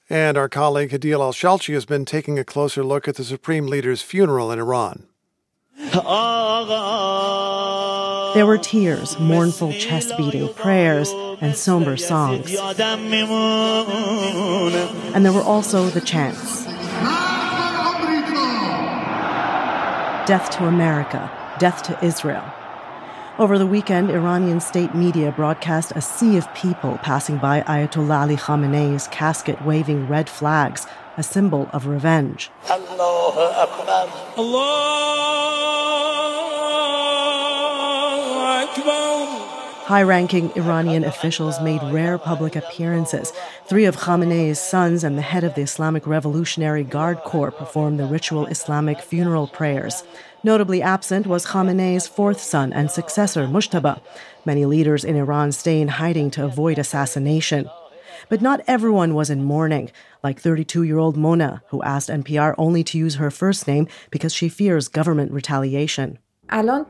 And our colleague Hadil Al-Shalchi has been taking a closer look at the Supreme Leader's funeral in Iran. There were tears, mournful chest-beating prayers, and somber songs. And there were also the chants. Death to America, death to Israel. Over the weekend, Iranian state media broadcast a sea of people passing by Ayatollah Ali Khamenei's casket waving red flags, a symbol of revenge. Allahu Akbar. High-ranking Iranian officials made rare public appearances. 3 of Khamenei's sons and the head of the Islamic Revolutionary Guard Corps performed the ritual Islamic funeral prayers. Notably absent was Khamenei's 4th son and successor, Mujtaba. Many leaders in Iran stay in hiding to avoid assassination. But not everyone was in mourning, like 32-year-old Mona, who asked NPR only to use her first name because she fears government retaliation. Why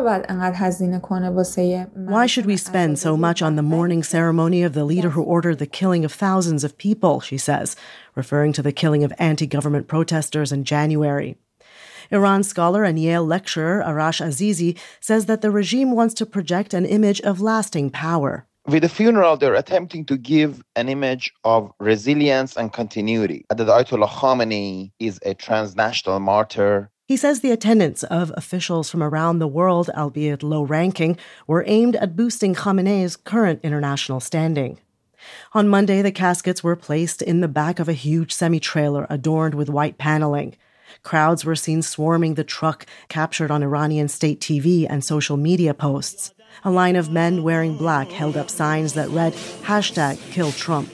should we spend so much on the mourning ceremony of the leader who ordered the killing of thousands of people, she says, referring to the killing of anti-government protesters in January. Iran scholar and Yale lecturer Arash Azizi says that the regime wants to project an image of lasting power. With the funeral, they're attempting to give an image of resilience and continuity. That Ayatollah Khamenei is a transnational martyr. He says the attendance of officials from around the world, albeit low-ranking, were aimed at boosting Khamenei's current international standing. On Monday, the caskets were placed in the back of a huge semi-trailer adorned with white paneling. Crowds were seen swarming the truck, captured on Iranian state TV and social media posts. A line of men wearing black held up signs that read, #KillTrump.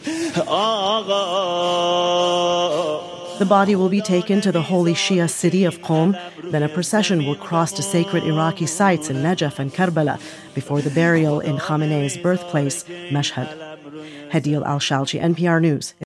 The body will be taken to the holy Shia city of Qom. Then a procession will cross to sacred Iraqi sites in Najaf and Karbala before the burial in Khamenei's birthplace, Mashhad. Hadil Al-Shalchi, NPR News.